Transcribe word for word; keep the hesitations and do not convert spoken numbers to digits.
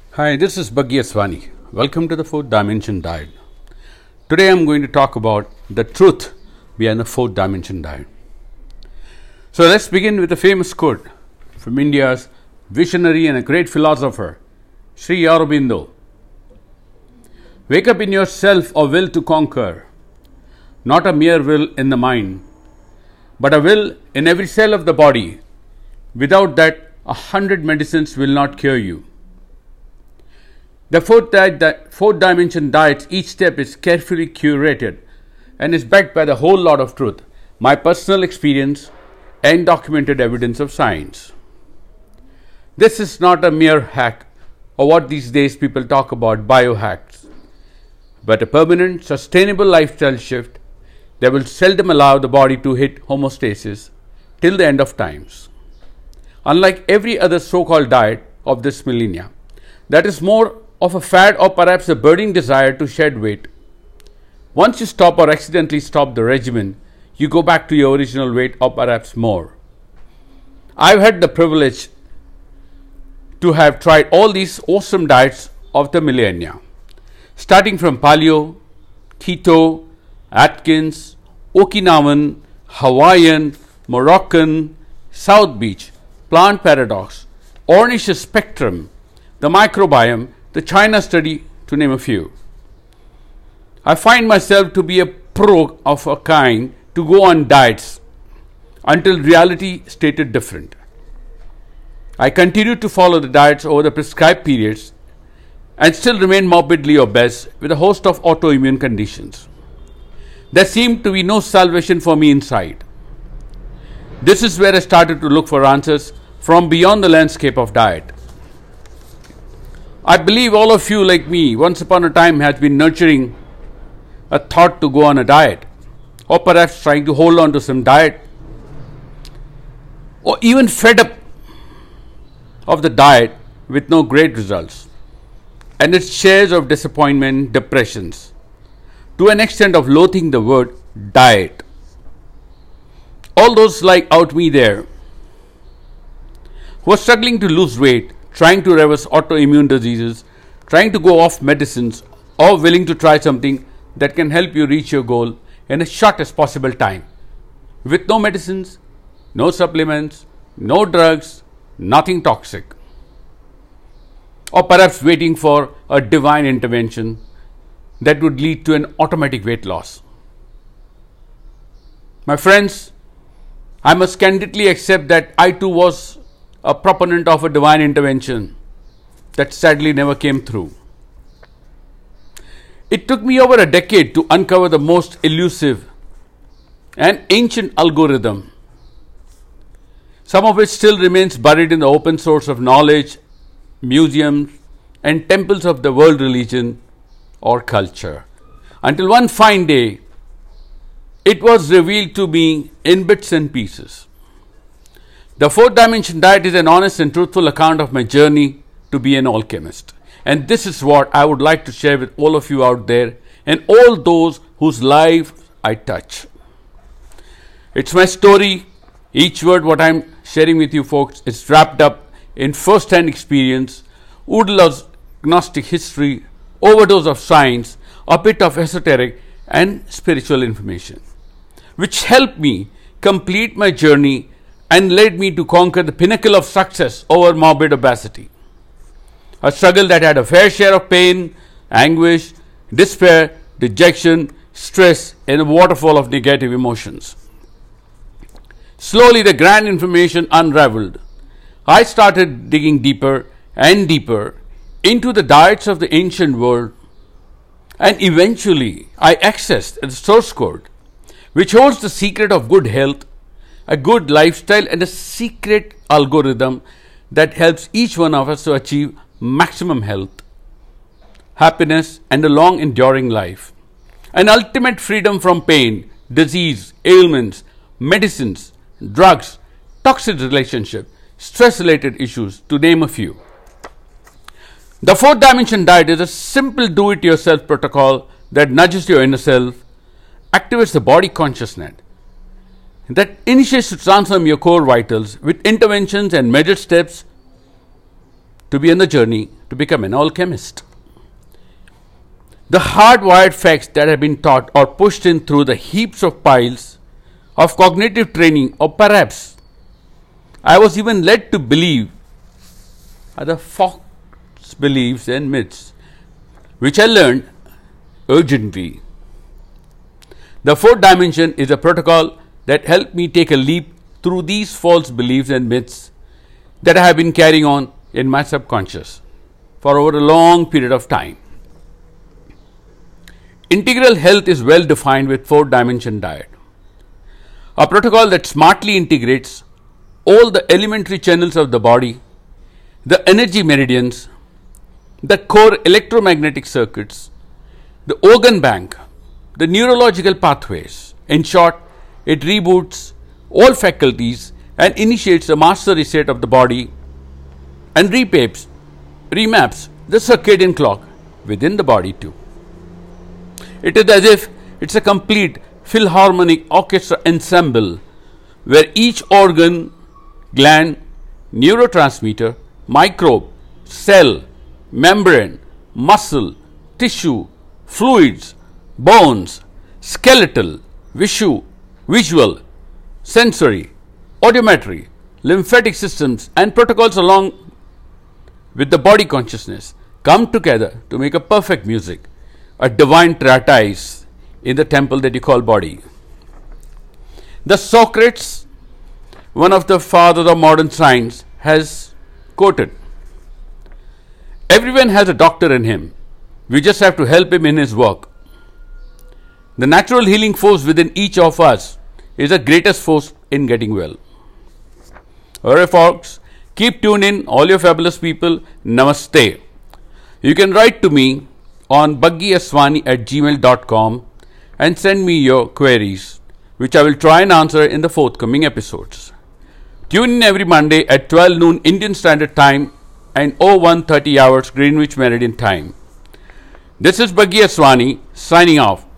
Hi, this is Bhagya Swani. Welcome to the Fourth Dimension Diet. Today I'm going to talk about the truth behind the Fourth Dimension Diet. So let's begin with a famous quote from India's visionary and a great philosopher, Sri Aurobindo. Wake up in yourself a will to conquer, not a mere will in the mind, but a will in every cell of the body. Without that, a hundred medicines will not cure you. The fourth, di- the fourth dimension diet, each step is carefully curated and is backed by the whole lot of truth, my personal experience and documented evidence of science. This is not a mere hack or what these days people talk about biohacks, but a permanent, sustainable lifestyle shift that will seldom allow the body to hit homeostasis till the end of times. Unlike every other so-called diet of this millennia, that is more of a fad or perhaps a burning desire to shed weight. Once you stop or accidentally stop the regimen, you go back to your original weight or perhaps more. I've had the privilege to have tried all these awesome diets of the millennia, starting from paleo, keto, Atkins, Okinawan, Hawaiian, Moroccan, South Beach, plant paradox, Ornish spectrum, the microbiome, the China study, to name a few. I find myself to be a pro of a kind to go on diets until reality stated different. I continue to follow the diets over the prescribed periods and still remain morbidly obese with a host of autoimmune conditions. There seemed to be no salvation for me inside. This is where I started to look for answers from beyond the landscape of diet. I believe all of you, like me, once upon a time has been nurturing a thought to go on a diet, or perhaps trying to hold on to some diet, or even fed up of the diet with no great results, and its shares of disappointment, depressions, to an extent of loathing the word diet. All those like out me there, who are struggling to lose weight, trying to reverse autoimmune diseases, trying to go off medicines, or willing to try something that can help you reach your goal in as short as possible time, with no medicines, no supplements, no drugs, nothing toxic, or perhaps waiting for a divine intervention that would lead to an automatic weight loss. My friends, I must candidly accept that I too was a proponent of a divine intervention that sadly never came through. It took me over a decade to uncover the most elusive and ancient algorithm, some of which still remains buried in the open source of knowledge, museums, and temples of the world religion or culture, until one fine day it was revealed to me in bits and pieces. The Fourth Dimension Diet is an honest and truthful account of my journey to be an alchemist. And this is what I would like to share with all of you out there and all those whose lives I touch. It's my story. Each word what I'm sharing with you folks is wrapped up in first-hand experience, oodle of Gnostic history, overdose of science, a bit of esoteric and spiritual information, which helped me complete my journey and led me to conquer the pinnacle of success over morbid obesity. A struggle that had a fair share of pain, anguish, despair, dejection, stress, and a waterfall of negative emotions. Slowly the grand information unraveled. I started digging deeper and deeper into the diets of the ancient world, and eventually I accessed the source code, which holds the secret of good health, a good lifestyle, and a secret algorithm that helps each one of us to achieve maximum health, happiness, and a long enduring life, and ultimate freedom from pain, disease, ailments, medicines, drugs, toxic relationships, stress related issues, to name a few. The Fourth Dimension Diet is a simple do it yourself protocol that nudges your inner self, activates the body consciousness, that initiates to transform your core vitals with interventions and measured steps to be on the journey to become an alchemist. The hardwired facts that have been taught or pushed in through the heaps of piles of cognitive training, or perhaps I was even led to believe, are the false beliefs and myths which I learned urgently. The fourth dimension is a protocol that helped me take a leap through these false beliefs and myths that I have been carrying on in my subconscious for over a long period of time. Integral health is well defined with four dimension diet, a protocol that smartly integrates all the elementary channels of the body, the energy meridians, the core electromagnetic circuits, the organ bank, the neurological pathways. In short, it reboots all faculties and initiates a master reset of the body and repapes, remaps the circadian clock within the body too. It is as if it's a complete philharmonic orchestra ensemble where each organ, gland, neurotransmitter, microbe, cell, membrane, muscle, tissue, fluids, bones, skeletal, vishu, visual, sensory, audiometry, lymphatic systems, and protocols along with the body consciousness come together to make a perfect music, a divine treatise in the temple that you call body. The Socrates, one of the fathers of modern science, has quoted, "Everyone has a doctor in him. We just have to help him in his work." The natural healing force within each of us is the greatest force in getting well. Alright folks, keep tuned in, all your fabulous people. Namaste. You can write to me on buggyaswani at gmail dot com and send me your queries, which I will try and answer in the forthcoming episodes. Tune in every Monday at twelve noon Indian Standard Time and oh one thirty hours Greenwich Meridian Time. This is Buggy Aswani signing off.